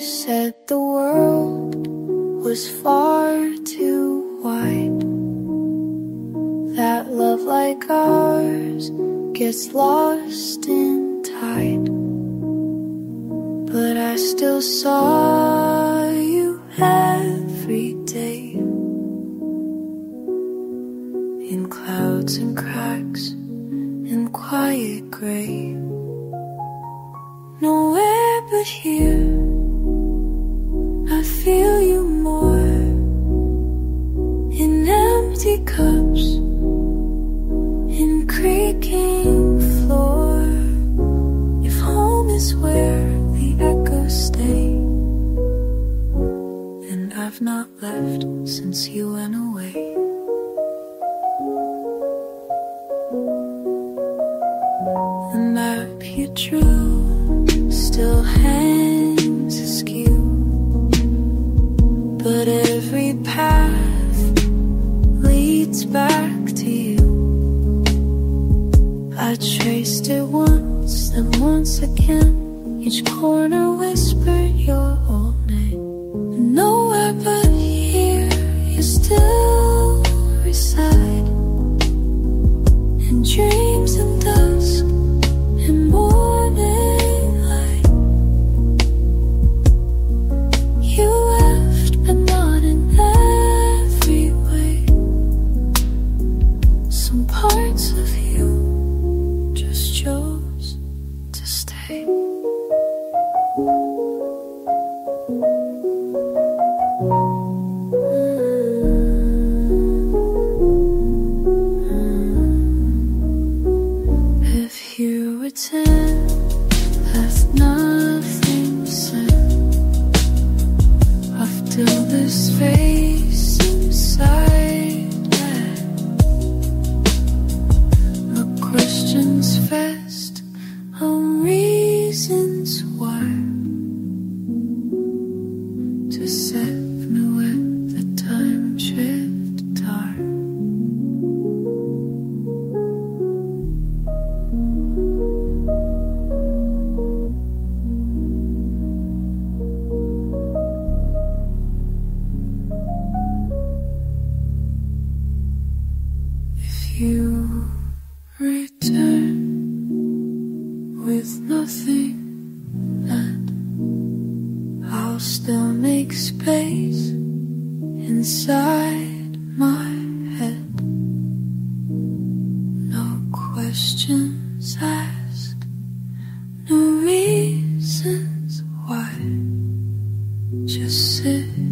said the world was far too wide, that love like ours gets lost in tide. But I still saw you every day, in clouds and cracks and quiet gray. Nowhere but here, I feel you more, in empty cups, in creaking floor. If home is where the echoes stay, and I've not left since you went away. The map you drew still hangs askew, but every path leads back to you. I traced it once, then once again, each corner whispered your old name. And nowhere but here you still reside, in dreams and dusk and morning light. You left, but not in every way. Some parts of you just chose to stay. If you return, left nothing said, after this face inside that the questions fest on reasons why, to set me with the time shift tar. If you return with nothing, and I'll still make space inside my head. No questions asked, no reasons why. Just sit